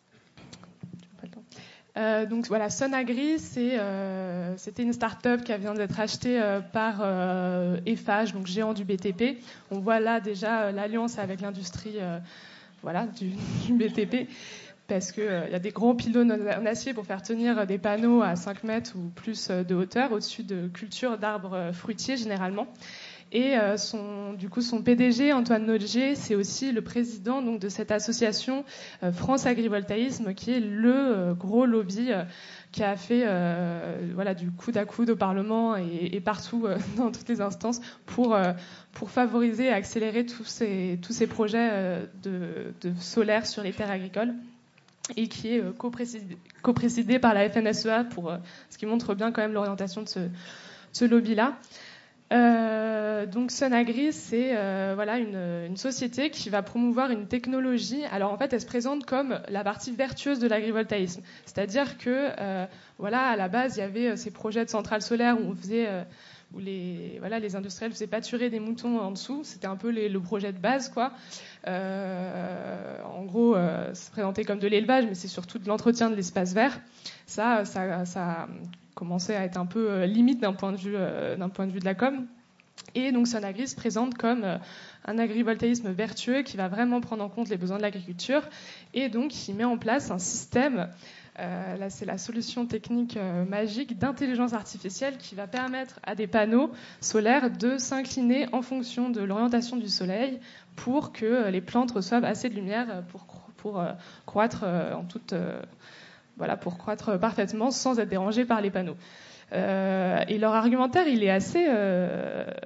euh, donc voilà, Sonagri, c'est, euh, c'était une start-up qui vient d'être achetée euh, par euh, Eiffage, donc géant du B T P. On voit là déjà euh, l'alliance avec l'industrie euh, voilà, du, du B T P. Parce qu'il euh, y a des grands pylônes en acier pour faire tenir des panneaux à cinq mètres ou plus de hauteur, au-dessus de cultures d'arbres fruitiers généralement. Et euh, son, du coup, son P D G, Antoine Nodger, c'est aussi le président donc, de cette association euh, France Agrivoltaïsme, qui est le euh, gros lobby euh, qui a fait euh, voilà, du coude à coude au Parlement et, et partout euh, dans toutes les instances pour, euh, pour favoriser et accélérer tous ces, tous ces projets euh, de, de solaire sur les terres agricoles, et qui est euh, coprésidé, coprésidé par la F N S E A, pour, euh, ce qui montre bien quand même l'orientation de ce, ce lobby-là. Euh, donc Sonagri, c'est euh, voilà, une, une société qui va promouvoir une technologie. Alors en fait, elle se présente comme la partie vertueuse de l'agrivoltaïsme. C'est-à-dire que euh, voilà, à la base, il y avait ces projets de centrales solaires où on faisait... Euh, où les, voilà, les industriels faisaient pâturer des moutons en dessous. C'était un peu les, le projet de base, quoi. Euh, en gros, euh, c'est présenté comme de l'élevage, mais c'est surtout de l'entretien de l'espace vert. Ça, ça, ça commençait à être un peu euh, limite d'un point de vue, euh, d'un point de vue de la com. Et donc Sonagri se présente comme euh, un agrivoltaïsme vertueux qui va vraiment prendre en compte les besoins de l'agriculture. Et donc, il met en place un système... Euh, là, c'est la solution technique euh, magique d'intelligence artificielle qui va permettre à des panneaux solaires de s'incliner en fonction de l'orientation du soleil pour que euh, les plantes reçoivent assez de lumière pour, pour euh, croître euh, en toute, euh, voilà, pour croître parfaitement sans être dérangées par les panneaux. Euh, et leur argumentaire, il est assez euh,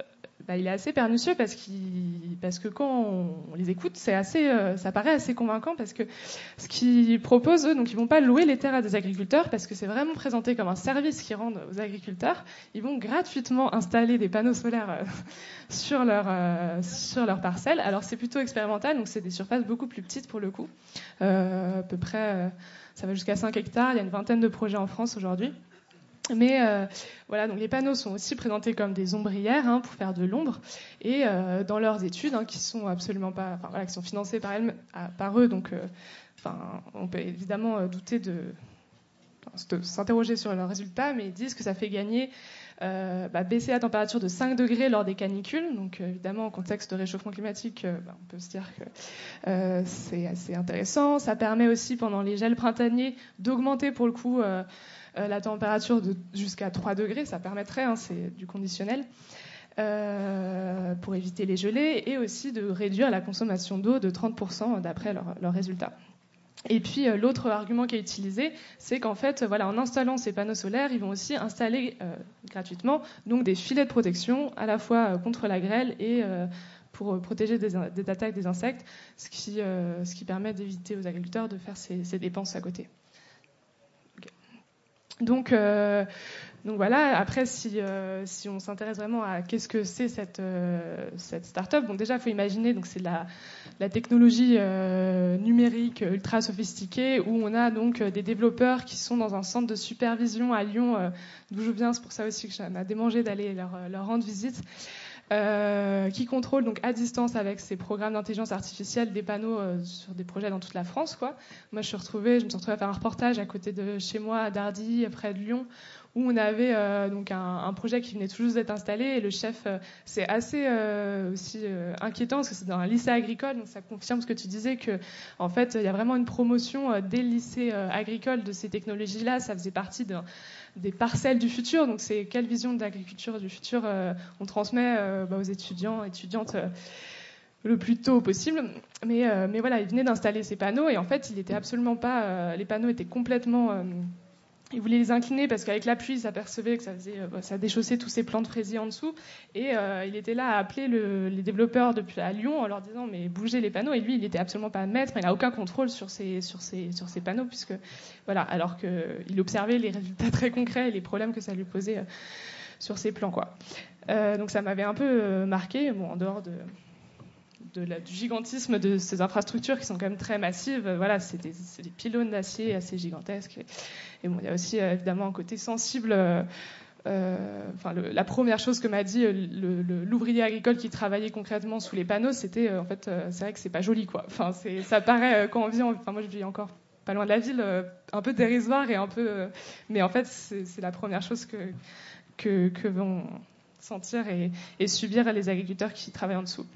bah, il est assez pernicieux parce, qu'il, parce que quand on les écoute, c'est assez, euh, ça paraît assez convaincant parce que ce qu'ils proposent, eux, donc ils vont pas louer les terres à des agriculteurs parce que c'est vraiment présenté comme un service qu'ils rendent aux agriculteurs. Ils vont gratuitement installer des panneaux solaires euh, sur leur euh, sur leur parcelle. Alors c'est plutôt expérimental, donc c'est des surfaces beaucoup plus petites pour le coup, euh, à peu près, euh, ça va jusqu'à cinq hectares. Il y a une vingtaine de projets en France aujourd'hui. Mais euh, voilà, donc les panneaux sont aussi présentés comme des ombrières hein, pour faire de l'ombre. Et euh, dans leurs études, hein, qui sont absolument pas, enfin voilà, qui sont financées par, elles, par eux, donc, euh, enfin, on peut évidemment euh, douter de, de s'interroger sur leurs résultats, mais ils disent que ça fait gagner, euh, bah, baisser la température de cinq degrés lors des canicules. Donc euh, évidemment, en contexte de réchauffement climatique, euh, bah, on peut se dire que euh, c'est assez intéressant. Ça permet aussi pendant les gels printaniers d'augmenter pour le coup. Euh, la température de jusqu'à trois degrés, ça permettrait, hein, c'est du conditionnel, euh, pour éviter les gelées, et aussi de réduire la consommation d'eau de trente pour cent d'après leurs leur résultats. Et puis euh, l'autre argument qui est utilisé, c'est qu'en fait, voilà, en installant ces panneaux solaires, ils vont aussi installer euh, gratuitement donc des filets de protection, à la fois euh, contre la grêle et euh, pour protéger des, des attaques des insectes, ce qui, euh, ce qui permet d'éviter aux agriculteurs de faire ces, ces dépenses à côté. Donc, euh, donc voilà, après, si, euh, si on s'intéresse vraiment à qu'est-ce que c'est cette, euh, cette start-up, bon, déjà, il faut imaginer, donc c'est la, la technologie euh, numérique ultra sophistiquée où on a donc des développeurs qui sont dans un centre de supervision à Lyon, euh, d'où je viens, c'est pour ça aussi que ça m'a démangé d'aller leur, leur rendre visite. Euh, qui contrôle donc à distance avec ces programmes d'intelligence artificielle des panneaux euh, sur des projets dans toute la France, quoi. Moi, je suis retrouvée, je me suis retrouvée à faire un reportage à côté de chez moi, à Dardy, près de Lyon, où on avait euh, donc un, un projet qui venait tout juste d'être installé. Et le chef, euh, c'est assez euh, aussi euh, inquiétant parce que c'est dans un lycée agricole, donc ça confirme ce que tu disais que en fait, il y a vraiment une promotion euh, dès le lycée euh, agricole de ces technologies-là. Ça faisait partie d'un des parcelles du futur. Donc, c'est quelle vision de l'agriculture du futur euh, on transmet euh, bah, aux étudiants, étudiantes euh, le plus tôt possible. Mais, euh, mais voilà, il venait d'installer ces panneaux et en fait, il était absolument pas. Euh, les panneaux étaient complètement. Euh, il voulait les incliner parce qu'avec la pluie, il s'apercevait que ça faisait, euh, ça déchaussait tous ces plants de fraisiers en dessous. Et euh, il était là à appeler le, les développeurs depuis à Lyon en leur disant mais bougez les panneaux. Et lui, il n'était absolument pas maître. Il n'a aucun contrôle sur ces, sur ces, sur ces panneaux puisque voilà, alors qu'il observait les résultats très concrets et les problèmes que ça lui posait euh, sur ces plans, quoi. Euh, donc ça m'avait un peu euh, marqué, bon, en dehors de De la, du gigantisme de ces infrastructures qui sont quand même très massives. Voilà, c'est des, c'est des pylônes d'acier assez gigantesques. Et, et bon, il y a aussi euh, évidemment un côté sensible. Euh, euh, enfin, le, la première chose que m'a dit le, le, l'ouvrier agricole qui travaillait concrètement sous les panneaux, c'était euh, en fait, euh, c'est vrai que c'est pas joli, quoi. Enfin, c'est, ça paraît euh, quand on vit. En, enfin, moi, je vis encore pas loin de la ville, euh, un peu dérisoire et un peu. Euh, mais en fait, c'est, c'est la première chose que que, que vont sentir et, et subir les agriculteurs qui travaillent en dessous.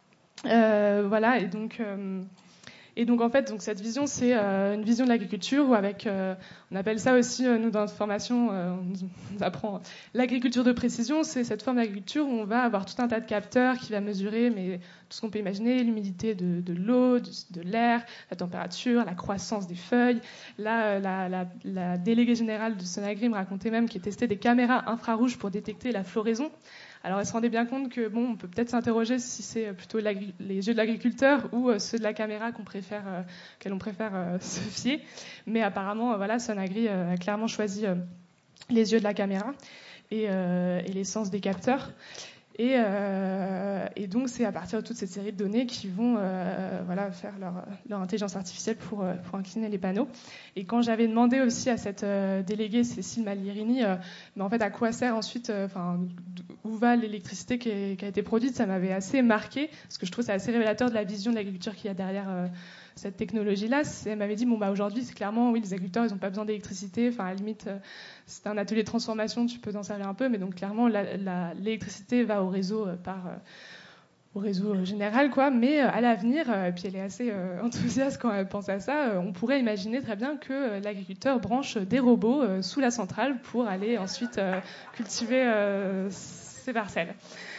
Euh, voilà, et donc, euh, et donc en fait, donc cette vision, c'est euh, une vision de l'agriculture où avec, euh, on appelle ça aussi, euh, nous dans notre formation, euh, on, on apprend l'agriculture de précision, c'est cette forme d'agriculture où on va avoir tout un tas de capteurs qui va mesurer, mais tout ce qu'on peut imaginer, l'humidité de, de l'eau, de, de l'air, la température, la croissance des feuilles. Là, la, la, la déléguée générale de Sonagri me racontait même qu'elle testait des caméras infrarouges pour détecter la floraison. Alors, elle se rendait bien compte que, bon, on peut peut-être s'interroger si c'est plutôt les yeux de l'agriculteur ou euh, ceux de la caméra qu'on préfère, euh, qu'elle on préfère euh, se fier. Mais apparemment, euh, voilà, Sonagri euh, a clairement choisi euh, les yeux de la caméra et, euh, et l'essence des capteurs. Et, euh, et donc, c'est à partir de toute cette série de données qui vont euh, voilà, faire leur, leur intelligence artificielle pour, pour incliner les panneaux. Et quand j'avais demandé aussi à cette euh, déléguée, Cécile Maglierini, euh, mais en fait, à quoi sert ensuite, euh, enfin, où va l'électricité qui, est, qui a été produite, ça m'avait assez marqué, parce que je trouve que c'est assez révélateur de la vision de l'agriculture qu'il y a derrière euh, cette technologie-là. Elle m'avait dit, bon, bah, aujourd'hui, c'est clairement, oui, les agriculteurs, ils n'ont pas besoin d'électricité. Enfin, à la limite, euh, c'est un atelier de transformation, tu peux t'en servir un peu, mais donc, clairement, la, la, l'électricité va au réseau euh, par... Euh, au réseau général, quoi. Mais euh, à l'avenir, euh, et puis elle est assez euh, enthousiaste quand elle pense à ça, euh, on pourrait imaginer très bien que euh, l'agriculteur branche des robots euh, sous la centrale pour aller ensuite euh, cultiver euh, ses parcelles.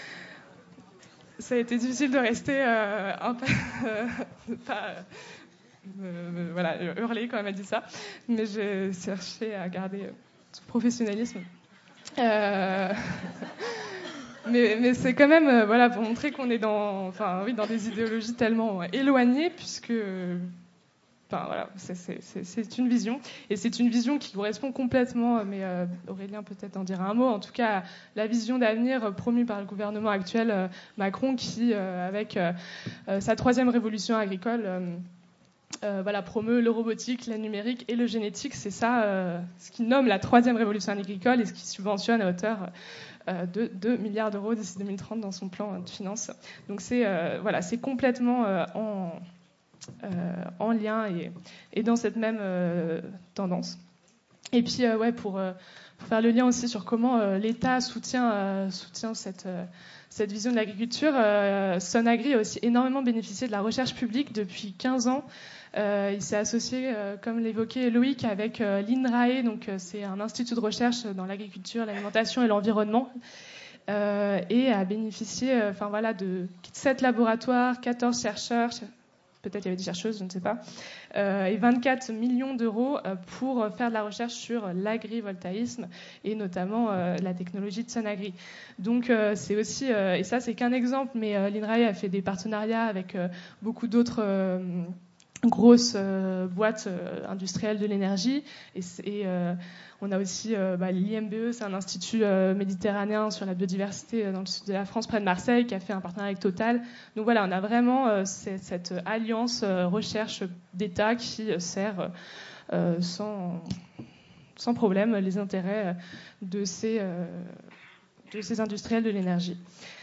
Ça a été difficile de rester euh, un peu... Euh, pas, euh, voilà, hurler quand elle m'a dit ça, mais j'ai cherché à garder ce professionnalisme. Euh... mais, mais c'est quand même euh, voilà, pour montrer qu'on est dans, enfin, oui, dans des idéologies tellement éloignées, puisque enfin, voilà, c'est, c'est, c'est, c'est une vision. Et c'est une vision qui correspond complètement, mais euh, Aurélien peut-être en dira un mot, en tout cas à la vision d'avenir promue par le gouvernement actuel euh, Macron, qui, euh, avec euh, euh, sa troisième révolution agricole, euh, euh, voilà, promeut le robotique, la numérique et le génétique. C'est ça euh, ce qu'il nomme la troisième révolution agricole et ce qui subventionne à hauteur euh, de deux milliards d'euros d'ici deux mille trente dans son plan de finances. Donc c'est, euh, voilà, c'est complètement euh, en... Euh, en lien et, et dans cette même euh, tendance. Et puis, euh, ouais, pour, euh, pour faire le lien aussi sur comment euh, l'État soutient, euh, soutient cette, euh, cette vision de l'agriculture, euh, Sonagri a aussi énormément bénéficié de la recherche publique depuis quinze ans. Euh, il s'est associé, euh, comme l'évoquait Loïc, avec euh, l'INRAE, donc euh, c'est un institut de recherche dans l'agriculture, l'alimentation et l'environnement. Euh, et a bénéficié euh, enfin, voilà, de sept laboratoires, quatorze chercheurs, peut-être il y avait des chercheuses, je ne sais pas, euh, et vingt-quatre millions d'euros euh, pour faire de la recherche sur l'agrivoltaïsme et notamment euh, la technologie de Sonagri. Donc euh, c'est aussi, euh, et ça c'est qu'un exemple, mais euh, l'INRAE a fait des partenariats avec euh, beaucoup d'autres euh, grosses euh, boîtes euh, industrielles de l'énergie, et, et euh, on a aussi euh, bah, l'I M B E, c'est un institut euh, méditerranéen sur la biodiversité euh, dans le sud de la France, près de Marseille, qui a fait un partenariat avec Total. Donc voilà, on a vraiment euh, cette, cette alliance euh, recherche d'État qui euh, sert euh, sans, sans problème les intérêts de ces, euh, de ces industriels de l'énergie.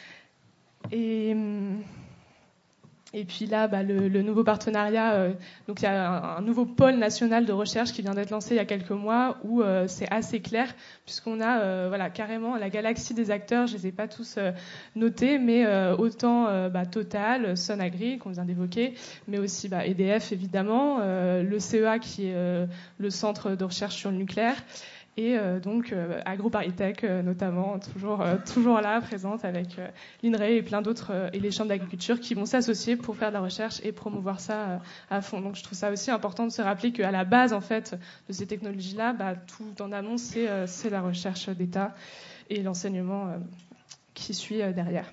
Et... Hum, Et puis là, bah, le, le nouveau partenariat, euh, donc il y a un, un nouveau pôle national de recherche qui vient d'être lancé il y a quelques mois, où euh, c'est assez clair, puisqu'on a euh, voilà, carrément la galaxie des acteurs, je ne les ai pas tous euh, notés, mais euh, autant euh, bah, Total, Sonagri, qu'on vient d'évoquer, mais aussi bah, E D F évidemment, euh, le C E A qui est euh, le centre de recherche sur le nucléaire, et euh, donc euh, AgroParisTech euh, notamment, toujours, euh, toujours là, présente avec euh, l'INRAE et plein d'autres, euh, et les chambres d'agriculture qui vont s'associer pour faire de la recherche et promouvoir ça euh, à fond. Donc je trouve ça aussi important de se rappeler qu'à la base en fait, de ces technologies-là, bah, tout en amont, c'est, euh, c'est la recherche d'État et l'enseignement euh, qui suit euh, derrière.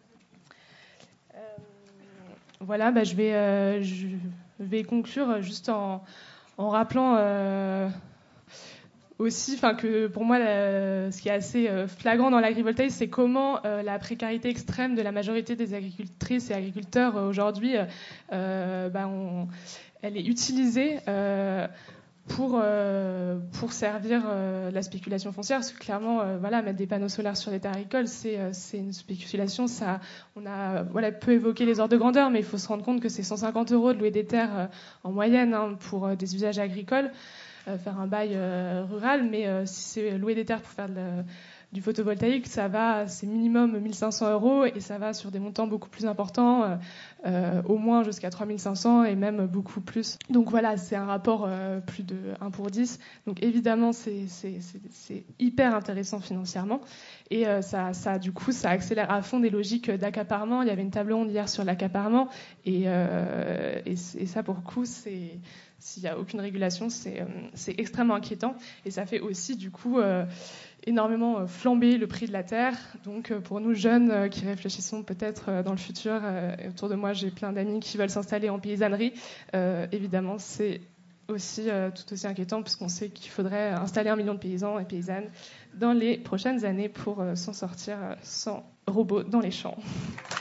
Euh, voilà, bah, je, vais, euh, je vais conclure juste en, en rappelant... Euh, aussi, enfin que pour moi, la, ce qui est assez euh, flagrant dans l'agrivoltaïsme, c'est comment euh, la précarité extrême de la majorité des agricultrices et agriculteurs euh, aujourd'hui, euh, bah, on, elle est utilisée euh, pour euh, pour servir euh, la spéculation foncière. Parce que clairement, euh, voilà, mettre des panneaux solaires sur les terres agricoles, c'est euh, c'est une spéculation. Ça, on a voilà peut évoquer les ordres de grandeur, mais il faut se rendre compte que c'est cent cinquante euros de louer des terres euh, en moyenne hein, pour euh, des usages agricoles. Faire un bail euh, rural, mais euh, si c'est louer des terres pour faire de la, du photovoltaïque, ça va, c'est minimum mille cinq cents euros et ça va sur des montants beaucoup plus importants, euh, au moins jusqu'à trois mille cinq cents et même beaucoup plus. Donc voilà, c'est un rapport euh, plus de un pour dix. Donc évidemment, c'est, c'est, c'est, c'est hyper intéressant financièrement et euh, ça, ça, du coup, ça accélère à fond des logiques d'accaparement. Il y avait une table ronde hier sur l'accaparement et, euh, et, et ça, pour le coup, c'est... S'il n'y a aucune régulation, c'est, euh, c'est extrêmement inquiétant. Et ça fait aussi, du coup, euh, énormément euh, flamber le prix de la terre. Donc, euh, pour nous jeunes euh, qui réfléchissons peut-être euh, dans le futur, euh, autour de moi, j'ai plein d'amis qui veulent s'installer en paysannerie. Euh, évidemment, c'est aussi euh, tout aussi inquiétant, puisqu'on sait qu'il faudrait installer un million de paysans et paysannes dans les prochaines années pour euh, s'en sortir euh, sans robots dans les champs.